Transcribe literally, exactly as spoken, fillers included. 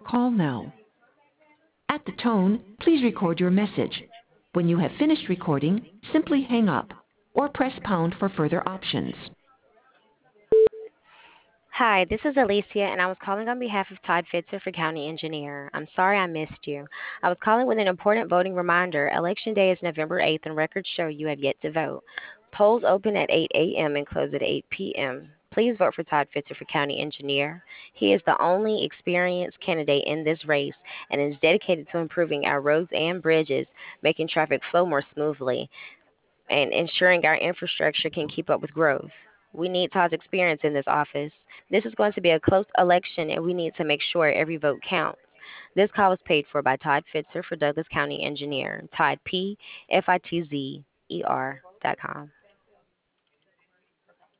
call now. At the tone, please record your message. When you have finished recording, simply hang up or press pound for further options. Hi, this is Alicia, and I was calling on behalf of Todd Fitzer for County Engineer. I'm sorry I missed you. I was calling with an important voting reminder. Election Day is November eighth, and records show you have yet to vote. Polls open at eight a.m. and close at eight p.m. Please vote for Todd Fitzer for County Engineer. He is the only experienced candidate in this race and is dedicated to improving our roads and bridges, making traffic flow more smoothly, and ensuring our infrastructure can keep up with growth. We need Todd's experience in this office. This is going to be a close election, and we need to make sure every vote counts. This call was paid for by Todd Fitzer for Douglas County Engineer. Todd P. F I T Z E R dot com.